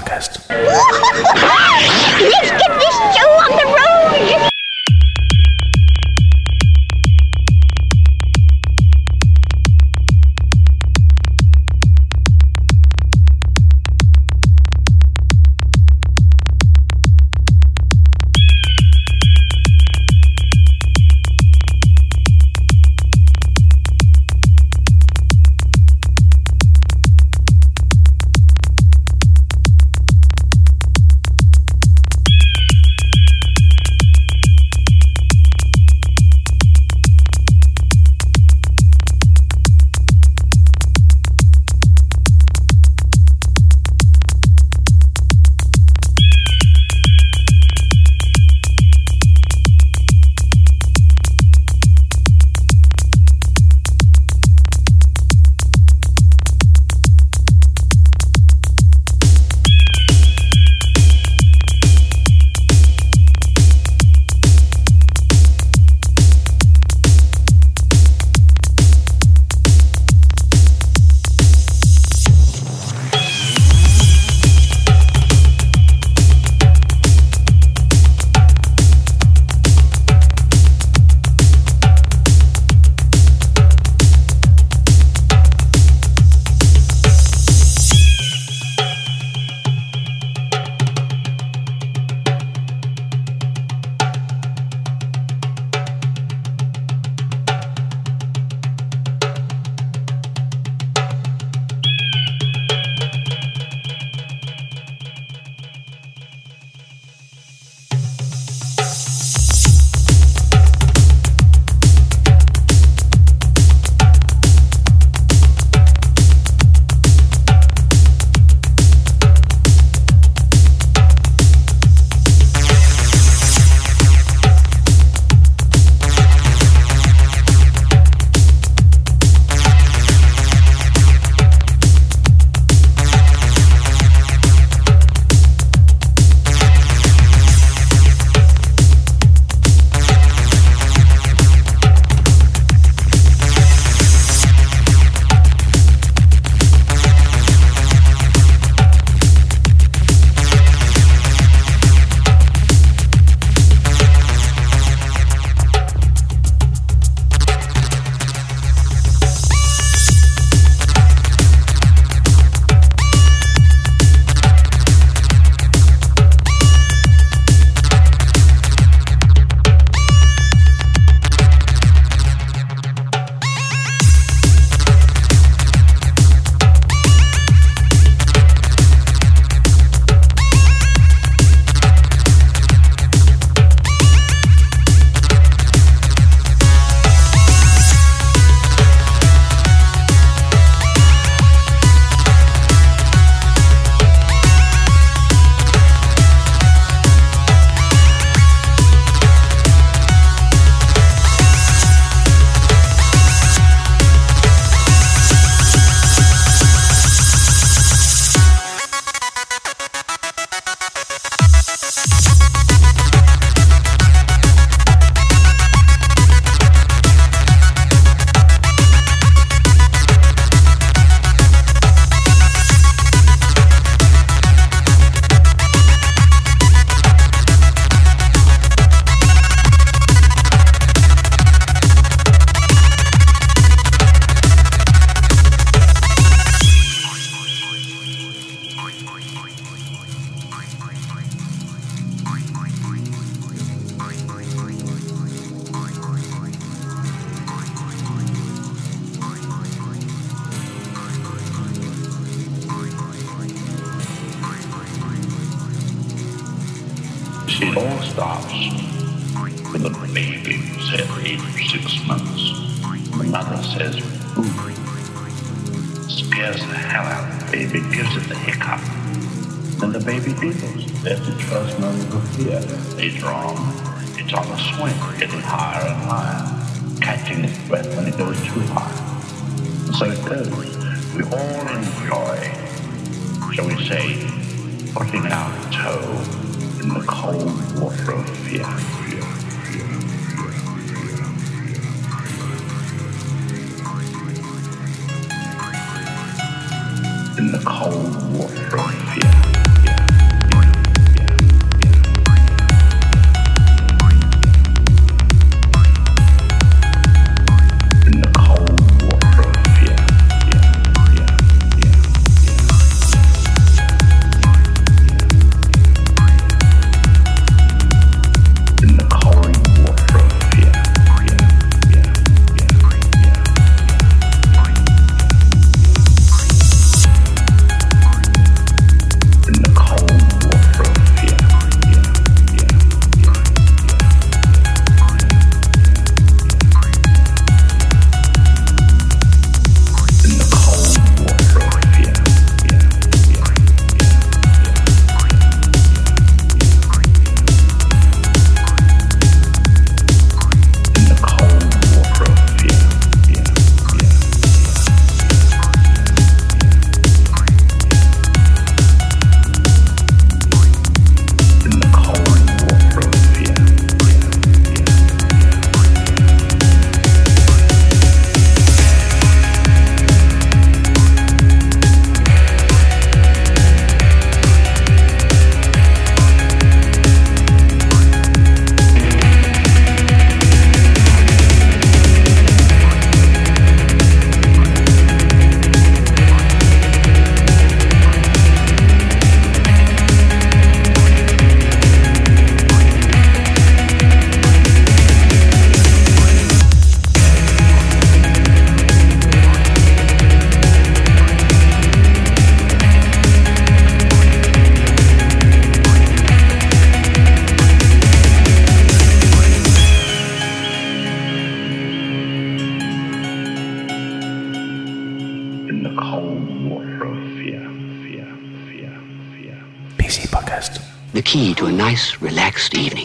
Podcast. Let's get this show on the road! It all starts with a baby who's at the age of 6 months. The mother says, ooh. Scares the hell out of the baby, gives it the hiccup. Then the baby giggles. That's its first moment of fear. Later on, it's on a swing, getting higher and higher, catching its breath when it goes too high. And so it goes. We all enjoy, shall we say, putting our toe in the cold water of fear. In the cold water of fear. PC Podcast. The key to a nice, relaxed evening.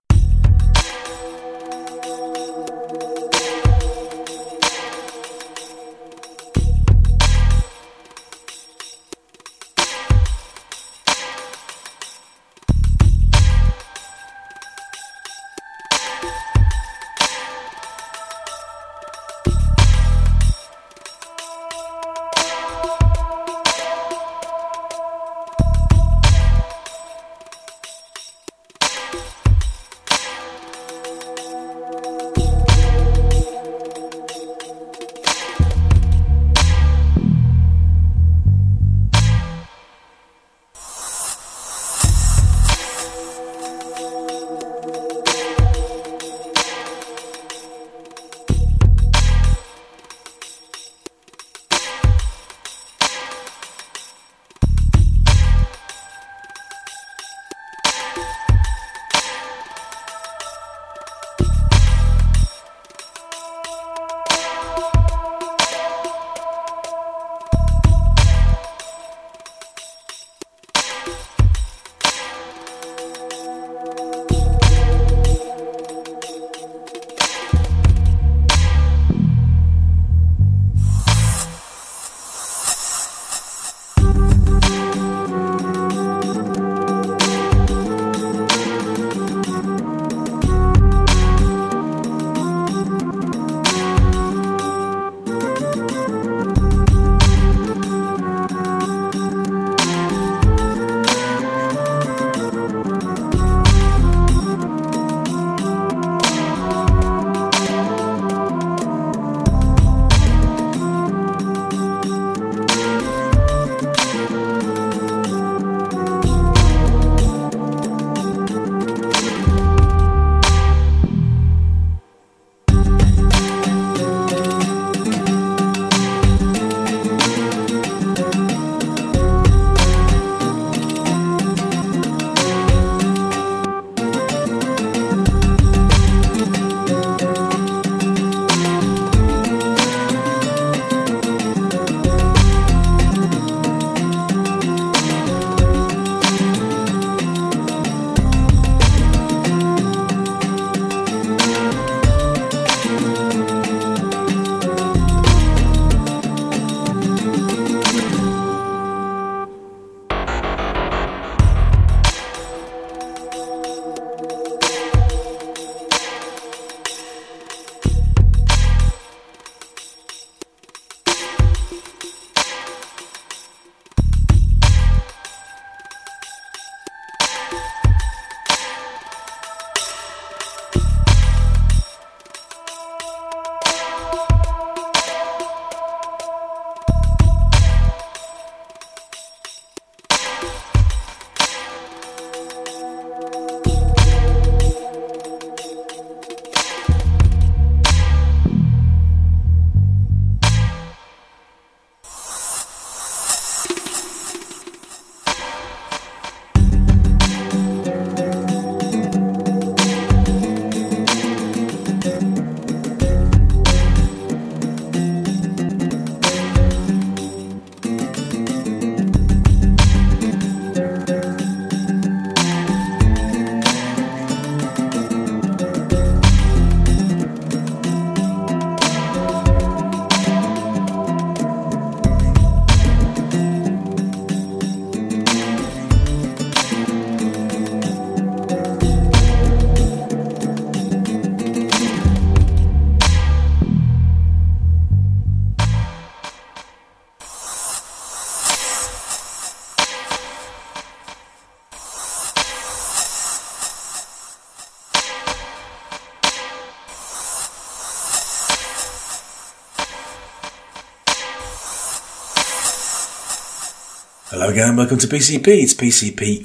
Hello again and welcome to PCP. It's PCP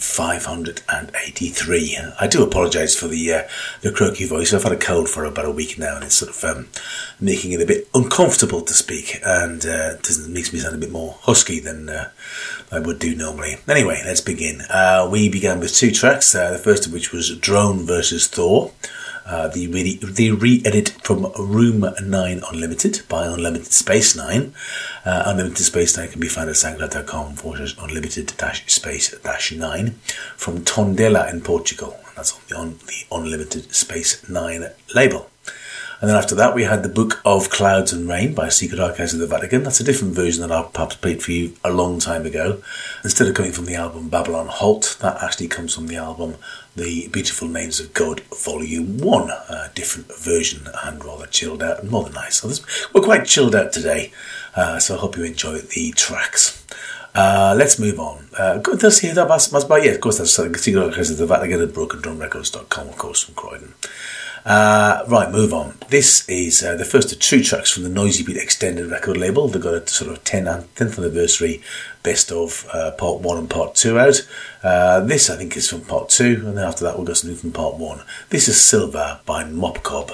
583. I do apologise for the croaky voice. I've had a cold for about a week now and it's sort of making it a bit uncomfortable to speak, and makes me sound a bit more husky than I would do normally. Anyway, let's begin. We began with two tracks, the first of which was Drone vs. Thor, the re-edit from Room 9 Unlimited by Unlimited Space 9. Unlimited Space 9 can be found at soundcloud.com/unlimited-space-9 from Tondela in Portugal. And that's on the Unlimited Space 9 label. And then after that, we had the Book of Clouds and Rain by Secret Archives of the Vatican. That's a different version that I perhaps played for you a long time ago. Instead of coming from the album Babylon Halt, that actually comes from the album The Beautiful Names of God Volume 1. A different version and rather chilled out and more than nice. So we're quite chilled out today, so I hope you enjoy the tracks. Let's move on. Good to see that. Yeah, of course, that's Secret Archives of the Vatican at BrokenDrumRecords.com, of course, from Croydon. Right, move on. This is the first of 2 tracks from the Noisy Beat Extended record label. They've got a sort of 10th anniversary best of part 1 and part 2 out. This, I think, is from part 2, and then after that we'll go something from part 1. This is Silver by Mop Cob.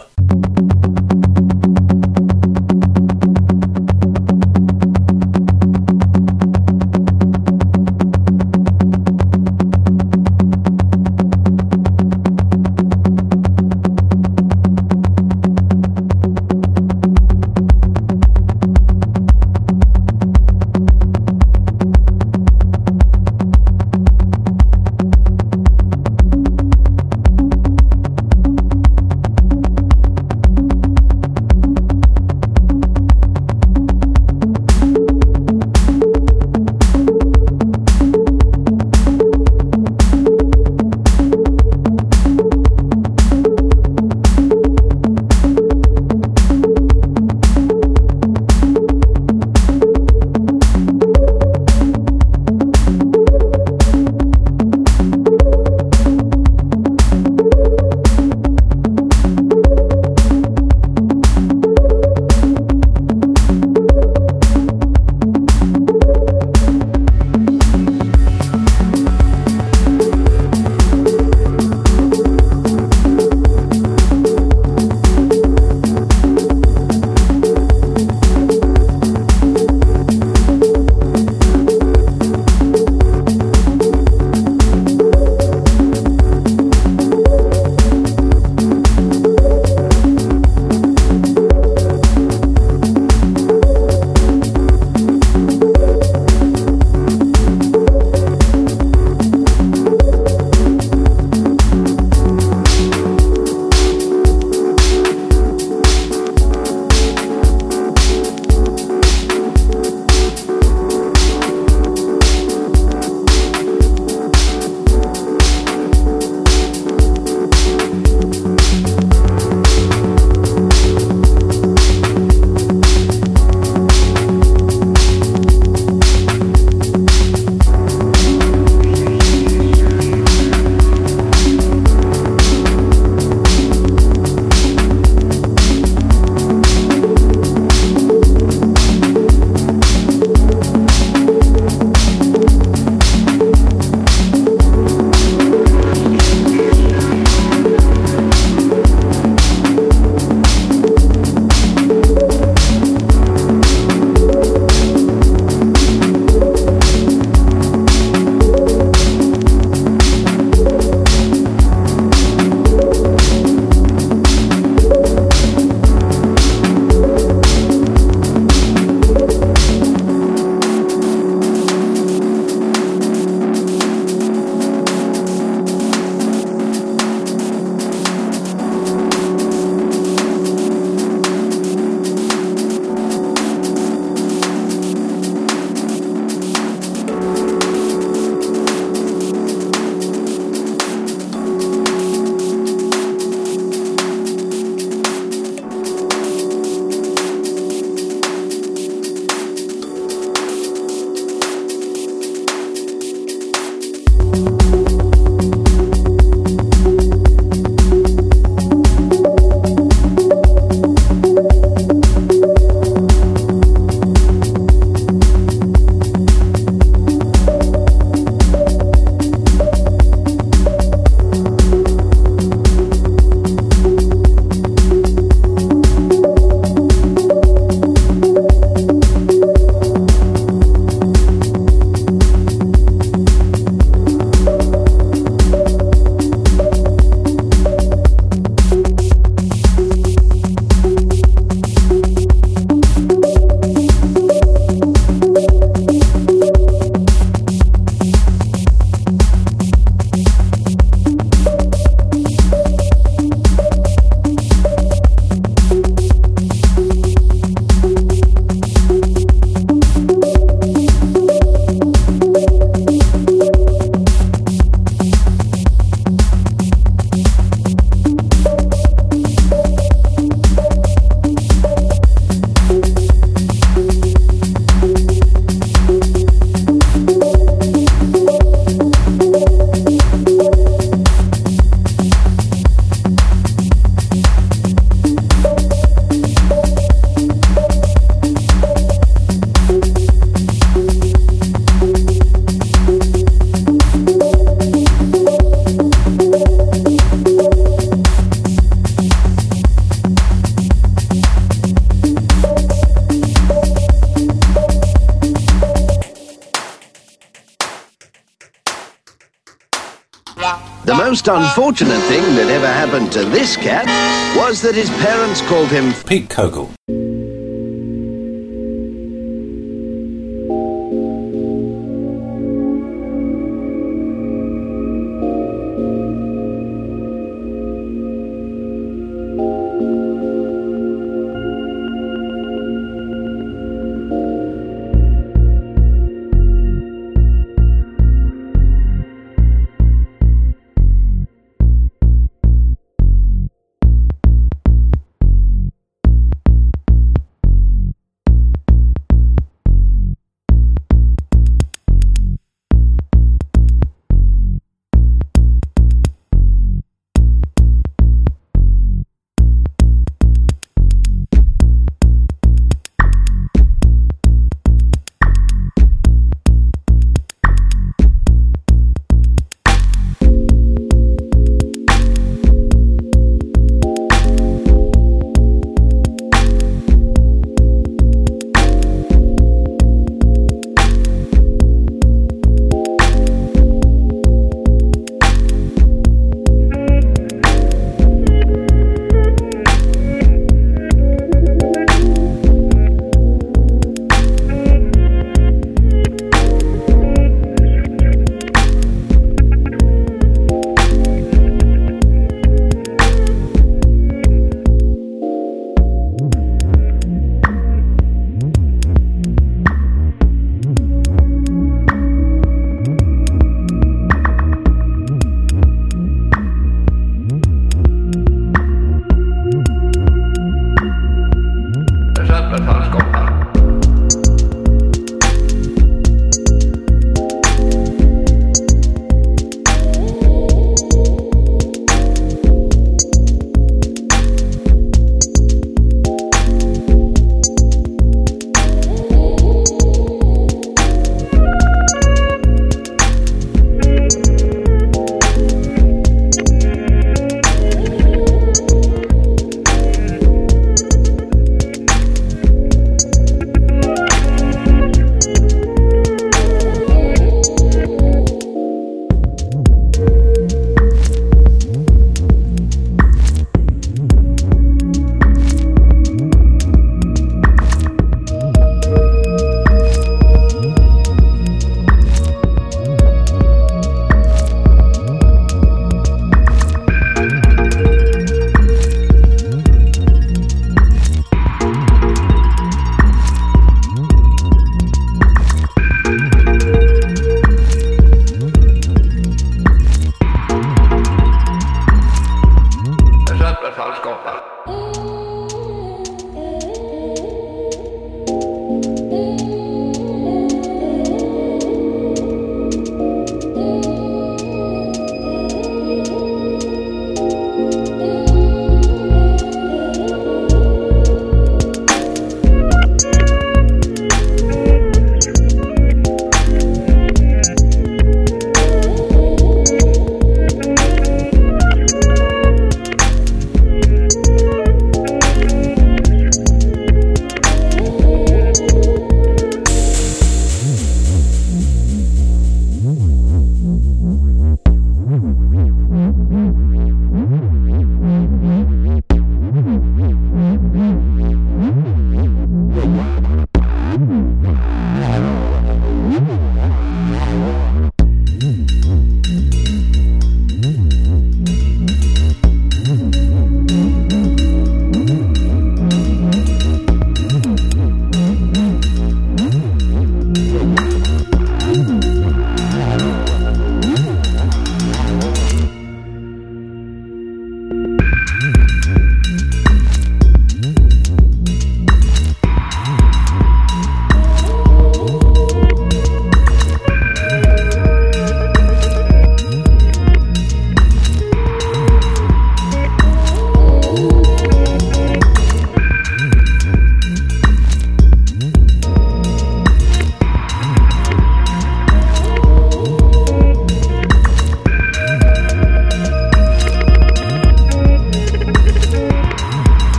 The most unfortunate thing that ever happened to this cat was that his parents called him Pete Kogel.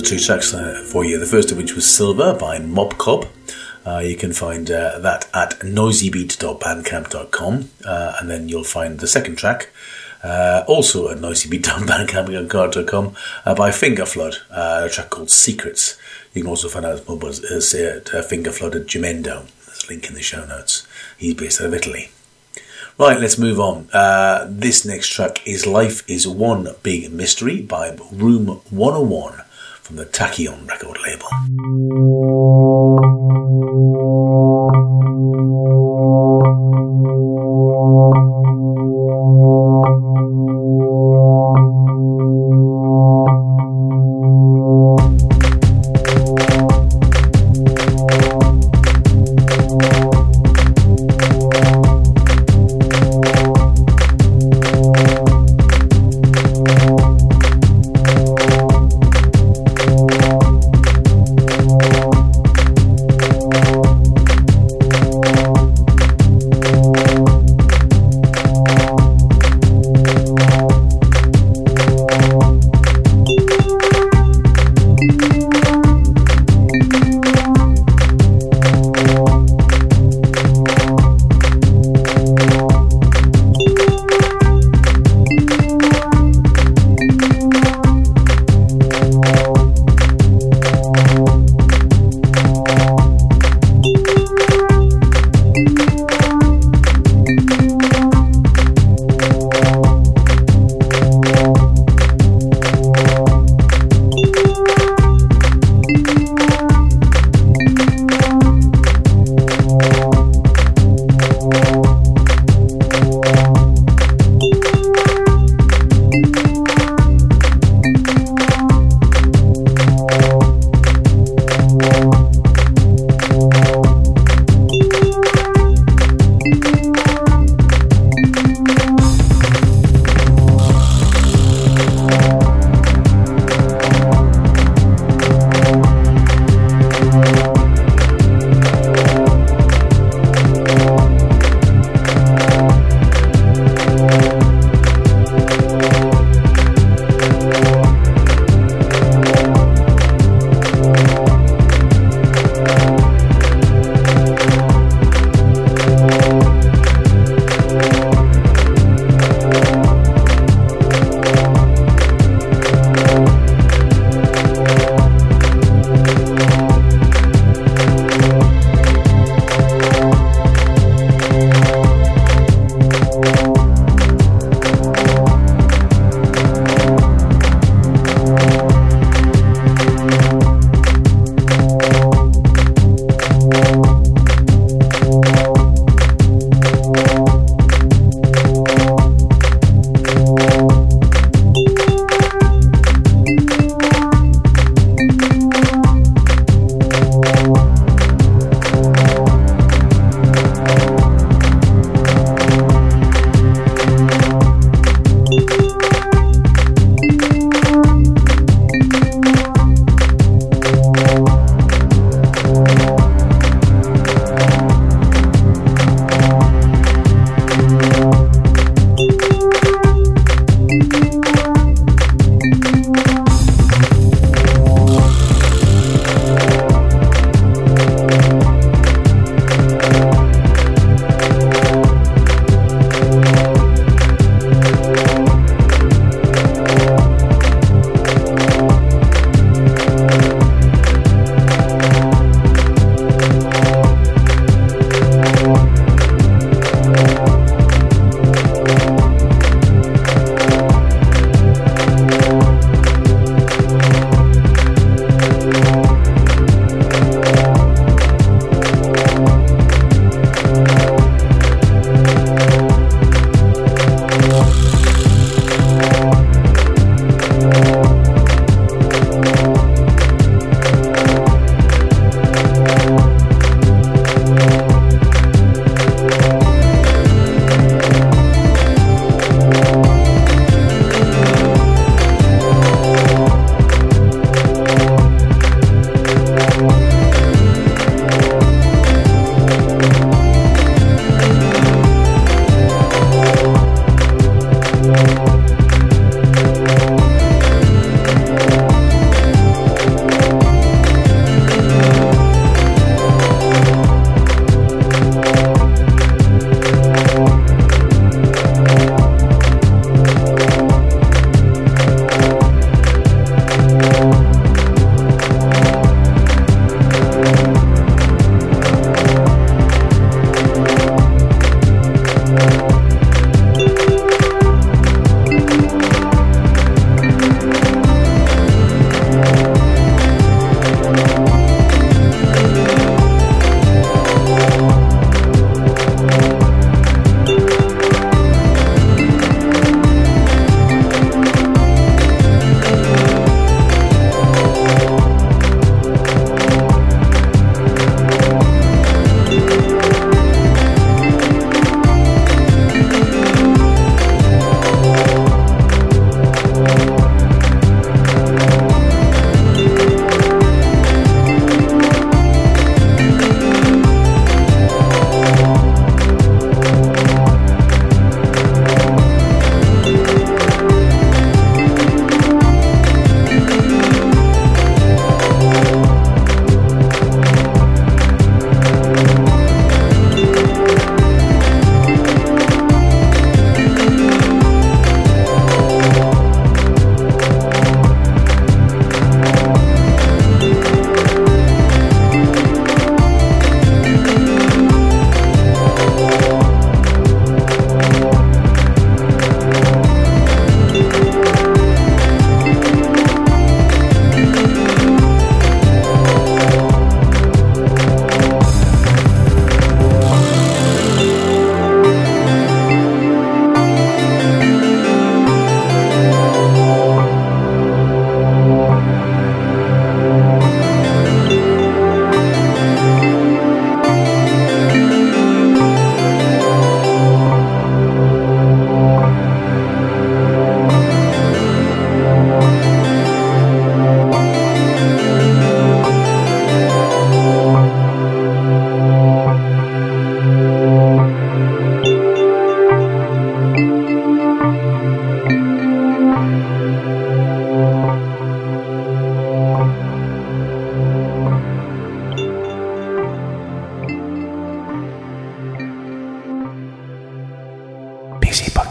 two tracks for you. The first of which was Silver by Mob Cobb. You can find that at noisybeat.bandcamp.com, and then you'll find the second track also at noisybeat.bandcamp.com by Fingerflood, a track called Secrets. You can also find out as Fingerflood at Gemendo. There's a link in the show notes. He's based out of Italy. Right, let's move on. This next track is Life is One Big Mystery by Room 101 from the Tachyon record label.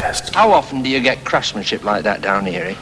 best. How often do you get craftsmanship like that down here, eh?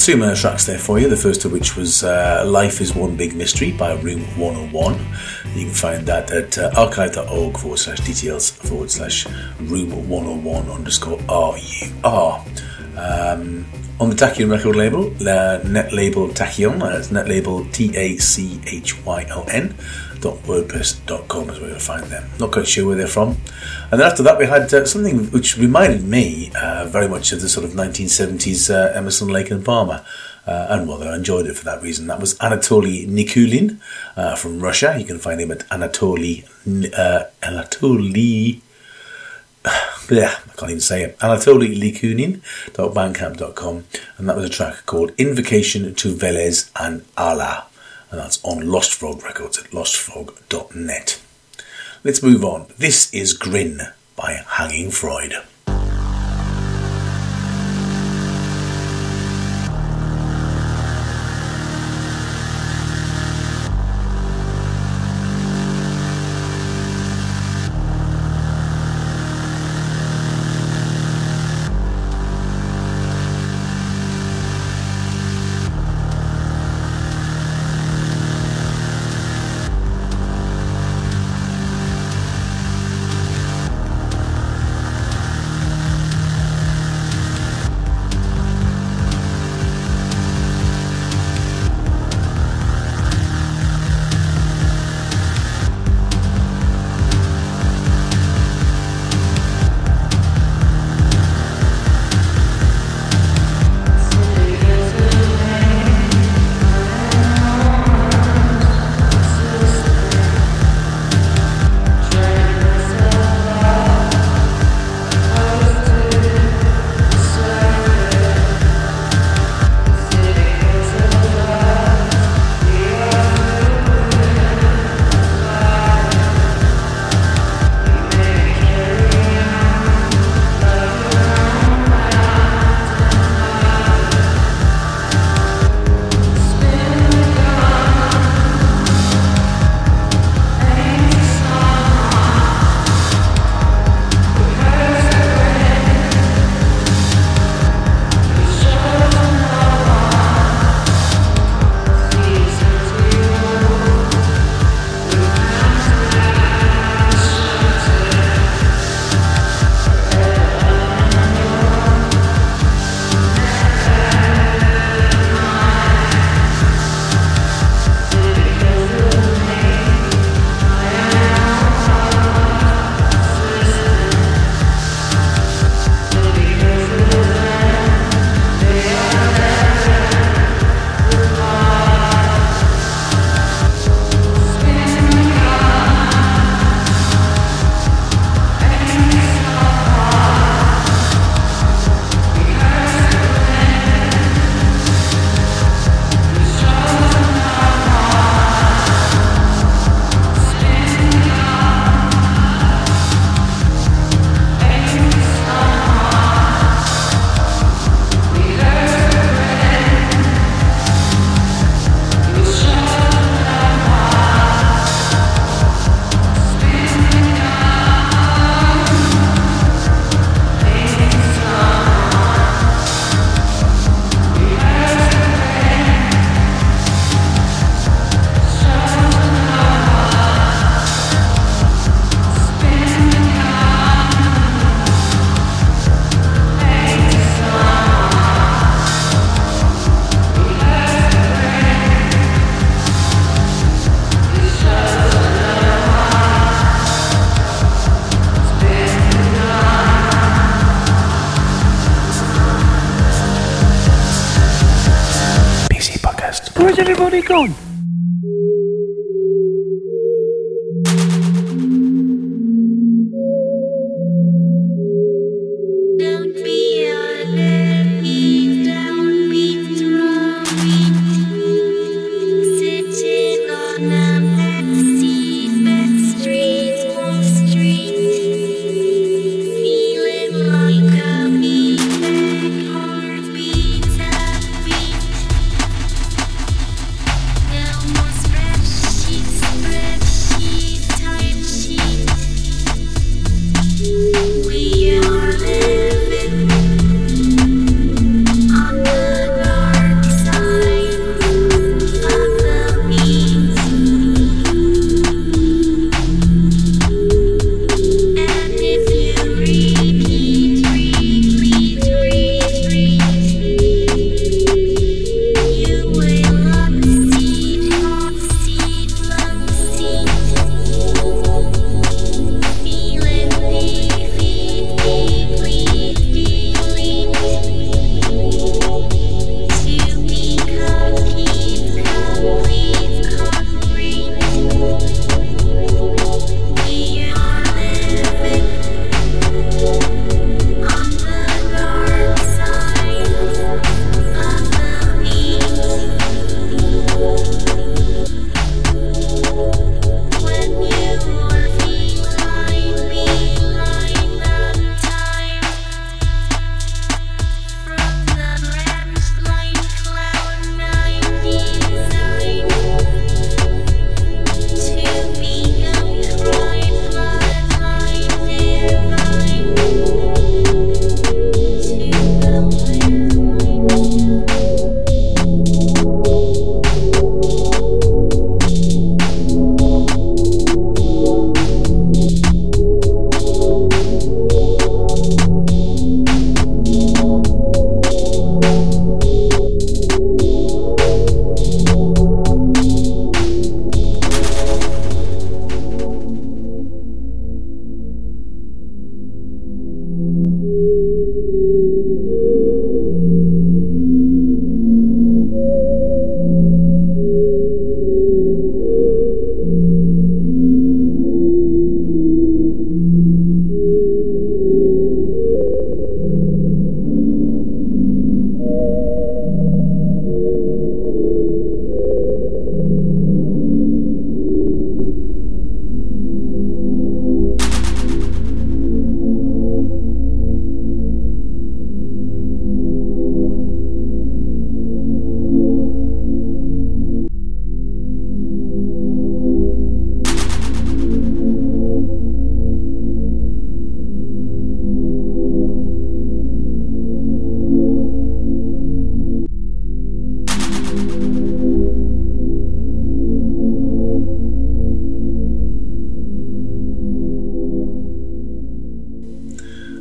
Two more tracks there for you, the first of which was Life is One Big Mystery by Room 101. You can find that at archive.org/details/room101_RUR. On the Tachyon record label, net label Tachyon, that's net label TACHYLN.wordpress.com is where you'll find them. Not quite sure where they're from. And then after that we had something which reminded me very much of the sort of 1970s Emerson, Lake and Palmer. And well, I enjoyed it for that reason. That was Anatoly Nikulin from Russia. You can find him at Anatoly Likunin.bandcamp.com, and that was a track called Invocation to Velez and Allah, and that's on Lost Frog Records at lostfrog.net. Let's move on. This is Grin by Hanging Freud. Where's everybody gone? Yeah.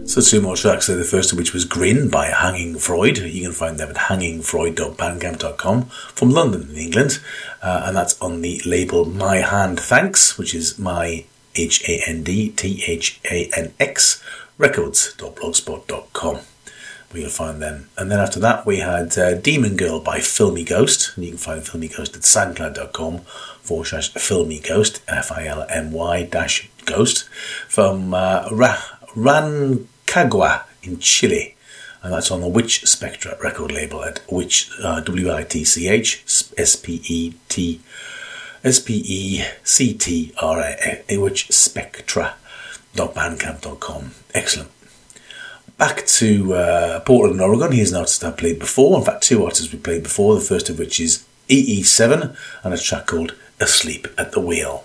So 2 more tracks there. The first of which was Grin by Hanging Freud. You can find them at hangingfreud.bandcamp.com from London in England. And that's on the label My Hand Thanks, which is my HANDTHANX records.blogspot.com. Where you'll find them. And then after that we had Demon Girl by Filmy Ghost. And you can find Filmy Ghost at soundcloud.com/Filmy Ghost, FILMY-Ghost, from Rancagua in Chile, and that's on the Witch Spectra record label at Witch WITCH SPECTRA witchspectra.bandcamp.com. Excellent. Back to Portland, Oregon. Here's an artist I've played before. In fact, 2 artists we played before. The first of which is EE7 and a track called Asleep at the Wheel.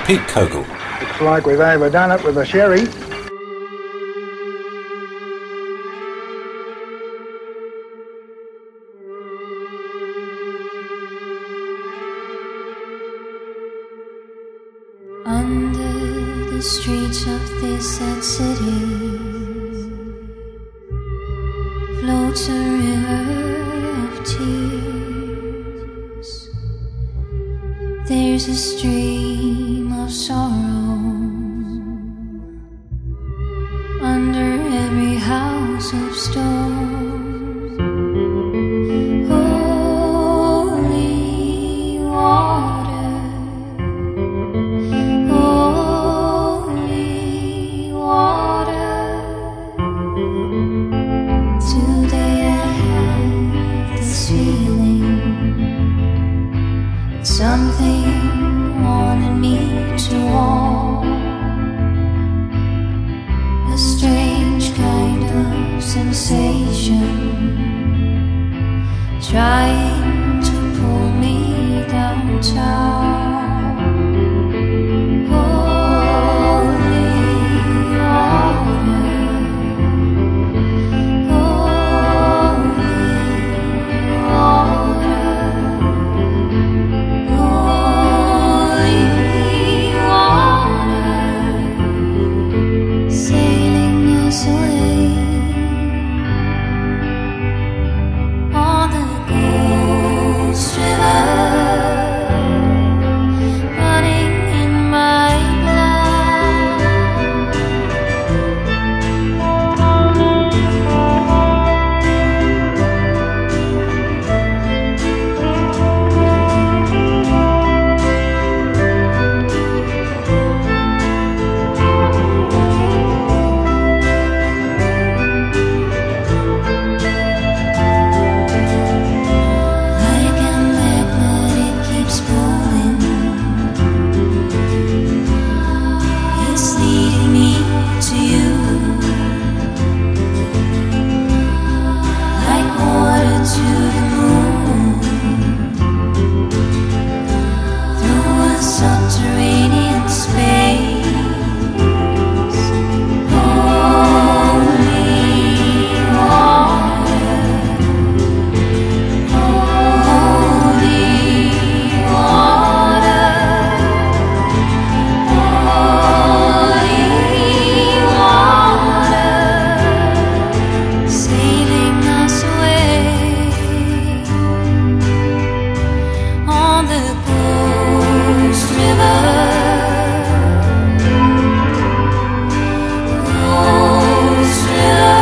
Pete Kogel. Looks like we've overdone it with the sherry. Under the streets of this sad city floats a river of tears. There's a stream of sorrow under every house of stone. Holy water, holy water. Today I had this feeling, something wanted me to walk. A strange kind of sensation trying to pull me downtown. Holy water, holy water, holy water, sailing us away on the Ghost River, running in my like a magnet, it keeps pulling. It's leading me to you, like water to the moon, through a subterranean space. Holy water, holy water, holy water, sailing us away on the Ghost River. Ghost River,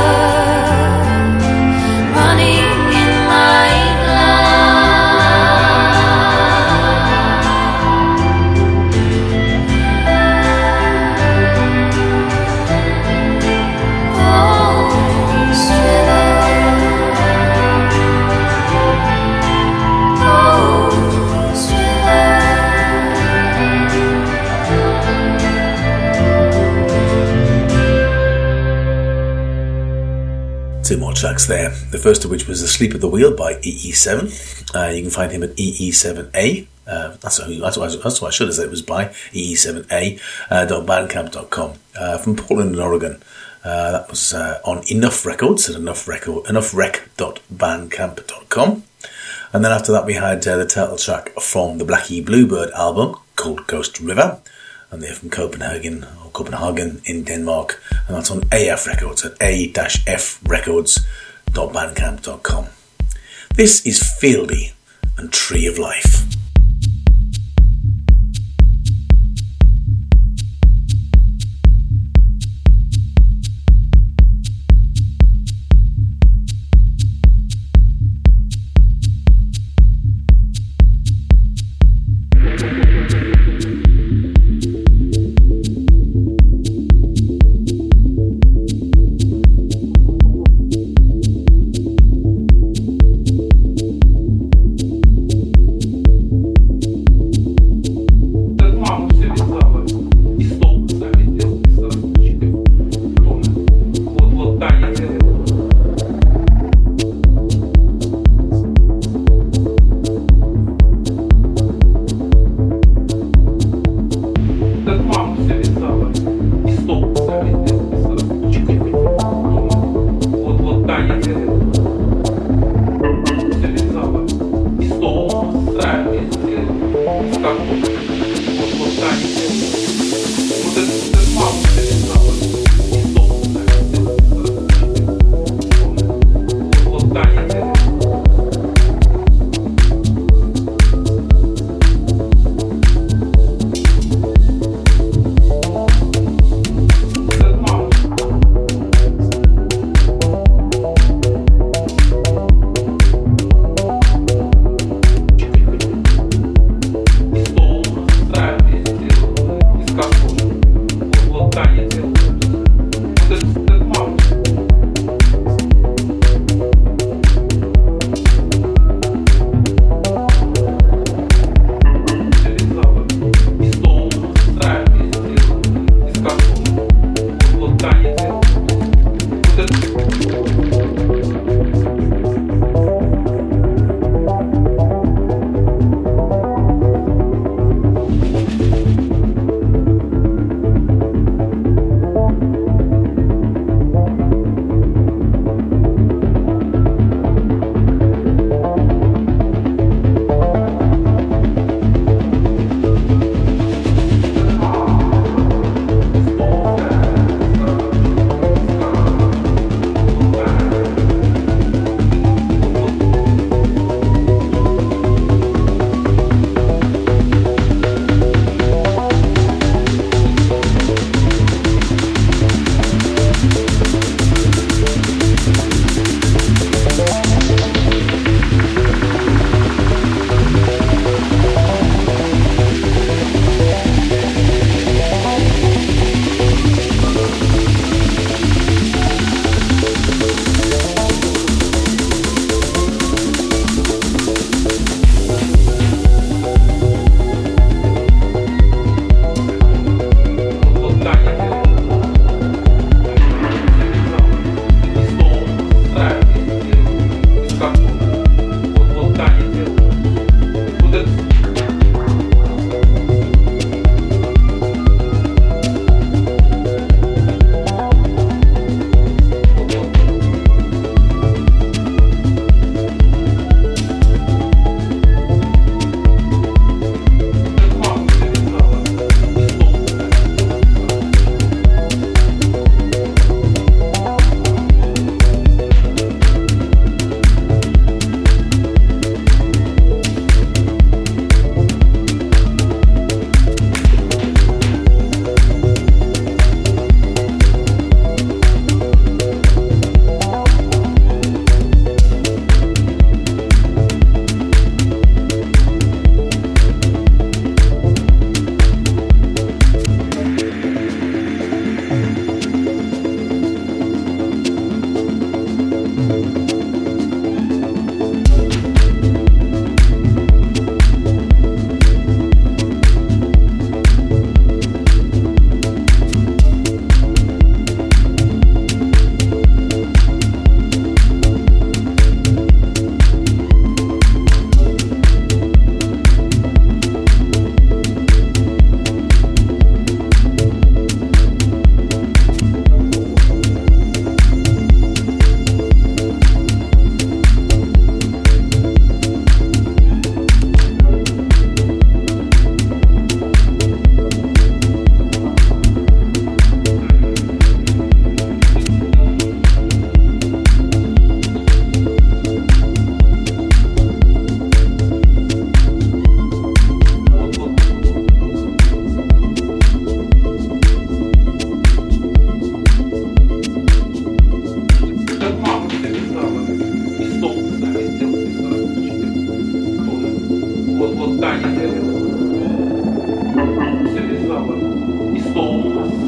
running in my Ghost River, Ghost River. 2 more tracks there. The first of which was Asleep at the Wheel by EE7. You can find him at EE7A. That's what I should have said it was by EE7A. .bandcamp.com. From Portland, Oregon. That was on Enough Records at enoughRec.bandcamp.com. And then after that we had the title track from the Blackie Bluebird album called Ghost River. And they're from Copenhagen in Denmark. And that's on AF Records at a-frecords.bandcamp.com. This is Fieldy and Tree of Life.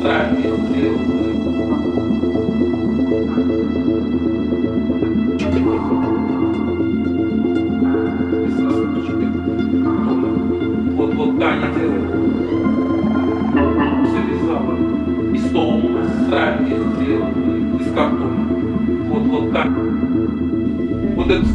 Вот Таня делает. Завязала. Из дома. Страни сделала. Из картона. Вот так. Вот это...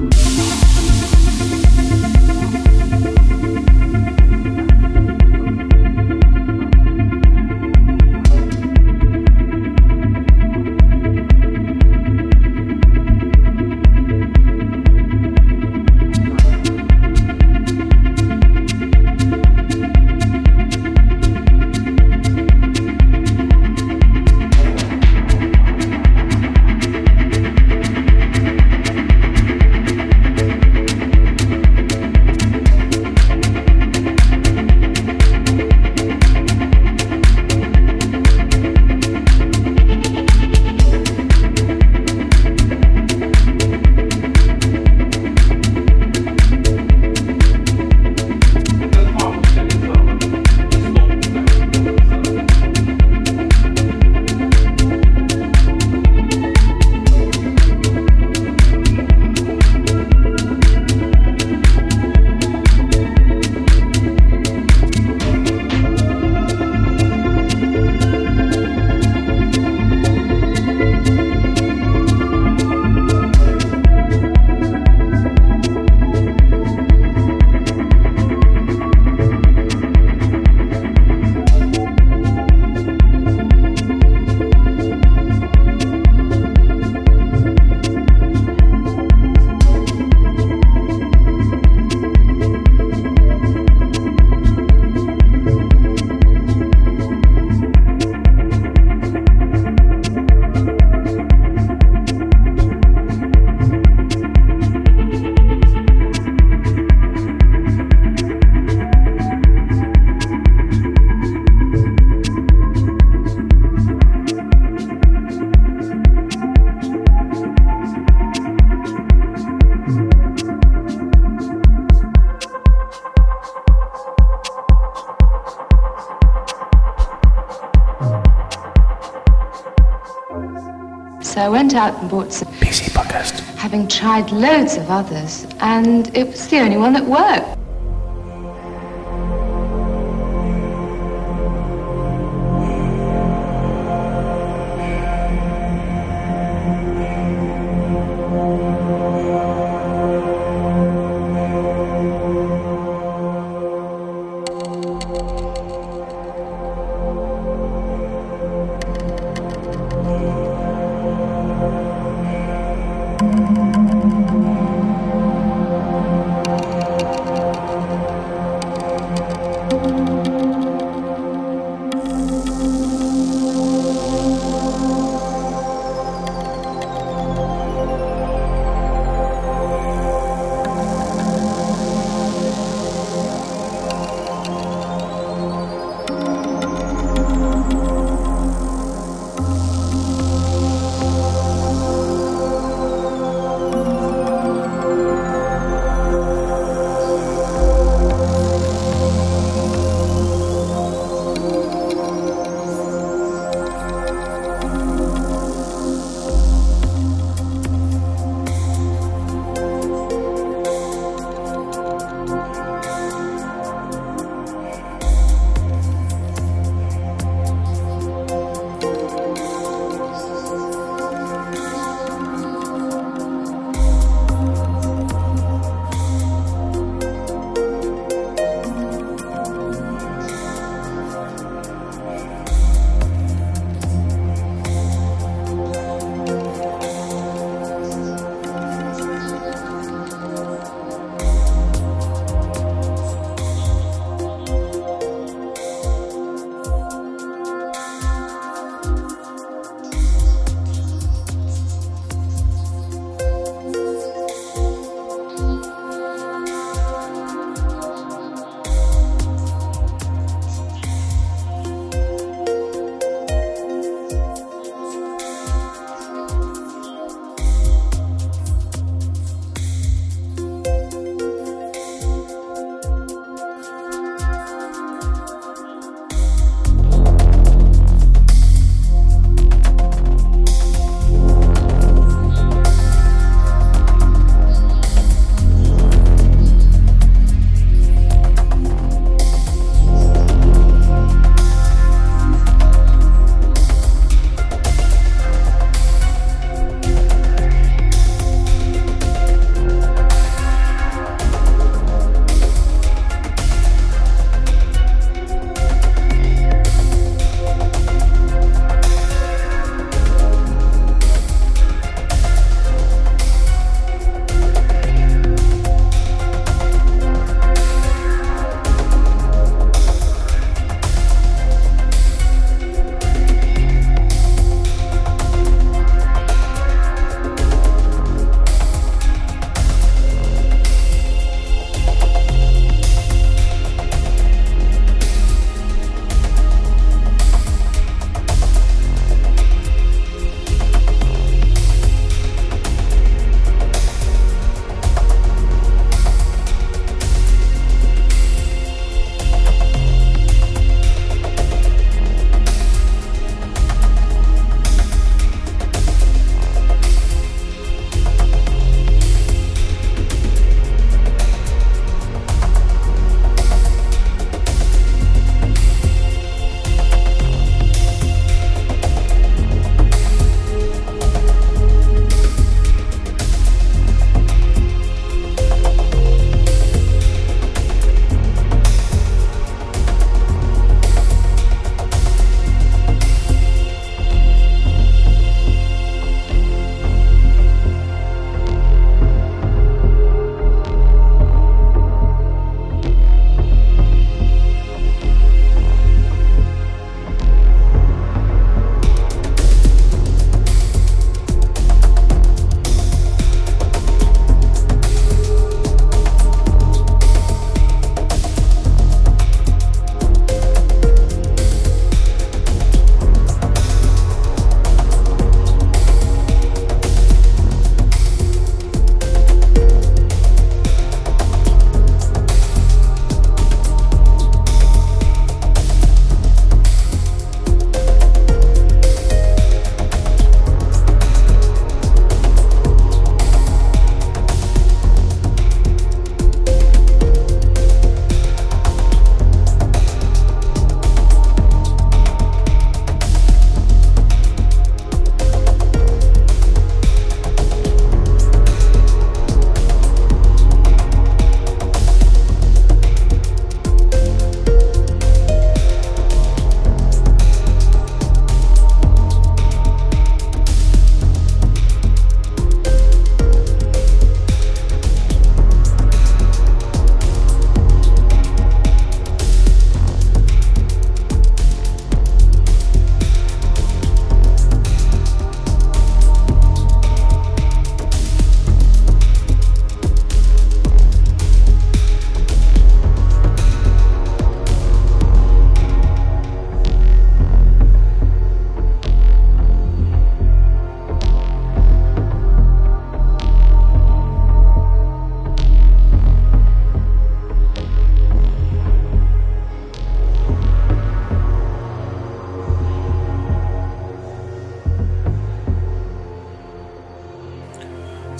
So I went out and bought some PC Podcast, having tried loads of others, and it was the only one that worked.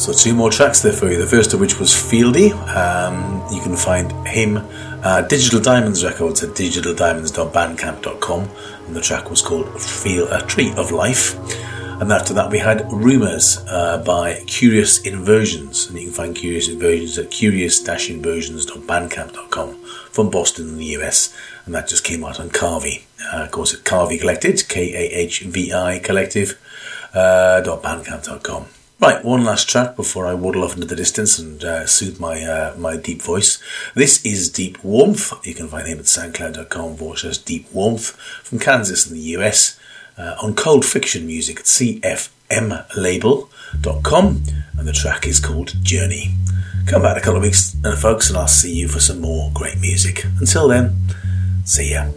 So 2 more tracks there for you. The first of which was Fieldy. You can find him at Digital Diamonds Records at digitaldiamonds.bandcamp.com, and the track was called Feel a Tree of Life. And after that we had Rumours by Curious Inversions, and you can find Curious Inversions at curious-inversions.bandcamp.com from Boston in the US, and that just came out on Carvey. Of course, at Carvey Collected, KAHVI Collective .bandcamp.com. Right, one last track before I waddle off into the distance and soothe my deep voice. This is Deep Warmth. You can find him at soundcloud.com/Deep Warmth from Kansas in the US. On Cold Fiction Music at cfmlabel.com, and the track is called Journey. Come back in a couple of weeks, folks, and I'll see you for some more great music. Until then, see ya.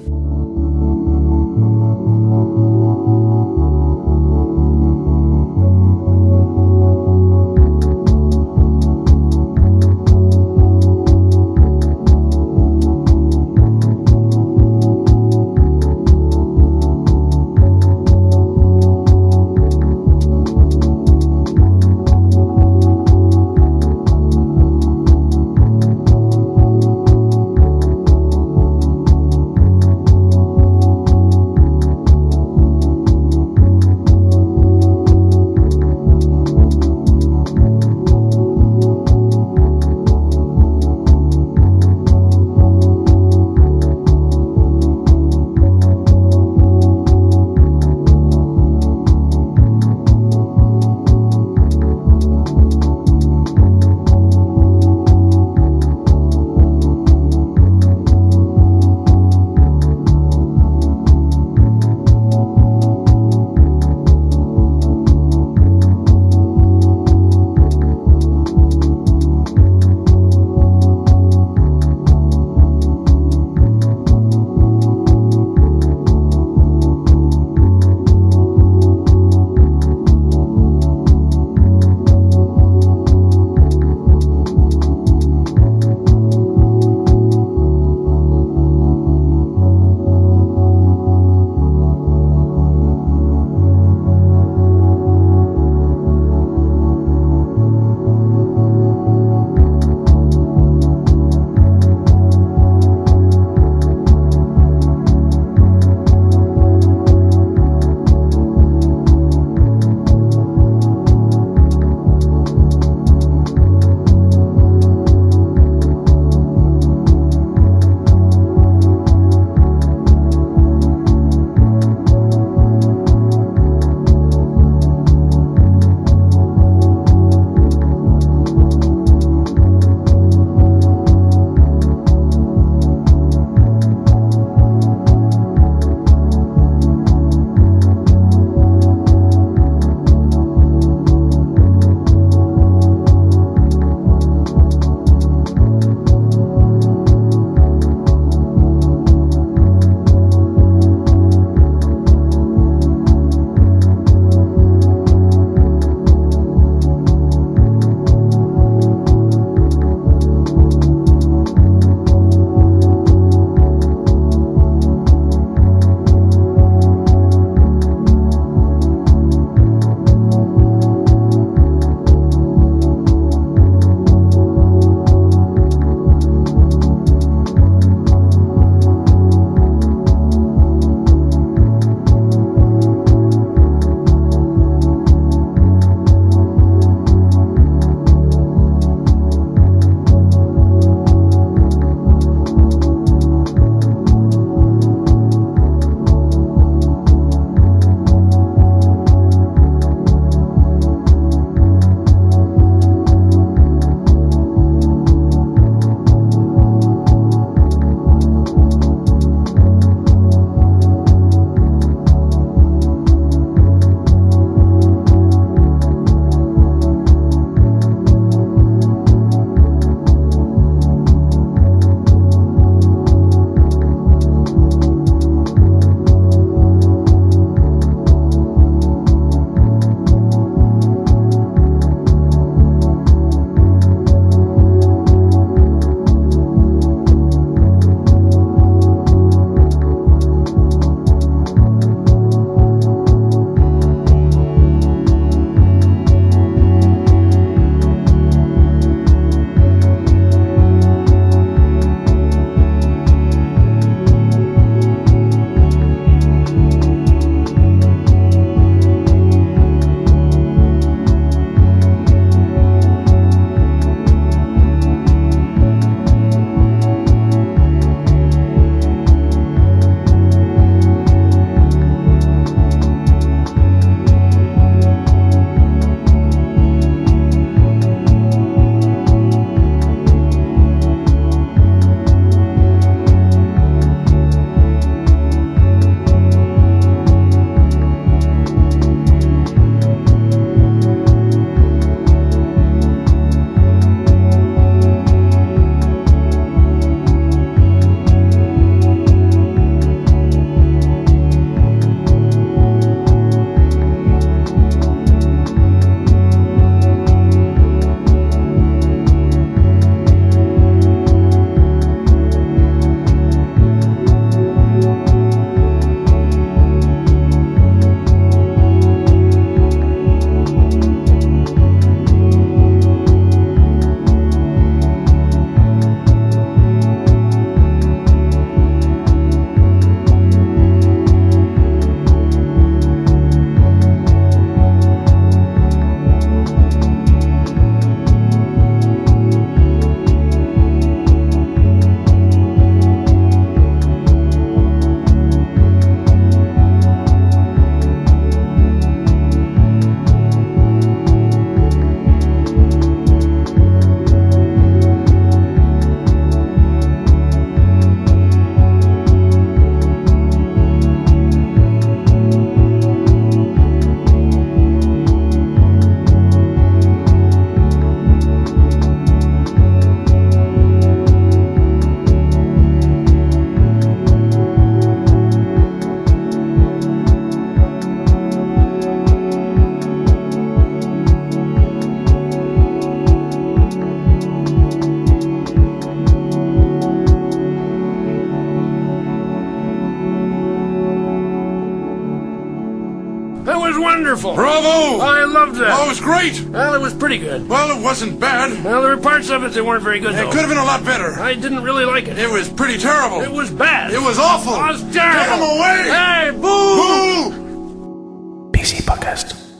That was wonderful. Bravo! I loved that. Oh, it was great. Well, it was pretty good. Well, it wasn't bad. Well, there were parts of it that weren't very good, though. It could have been a lot better. I didn't really like it. It was pretty terrible. It was bad. It was awful. It was terrible. Get him away! Hey, boo! Boo! PC Podcast.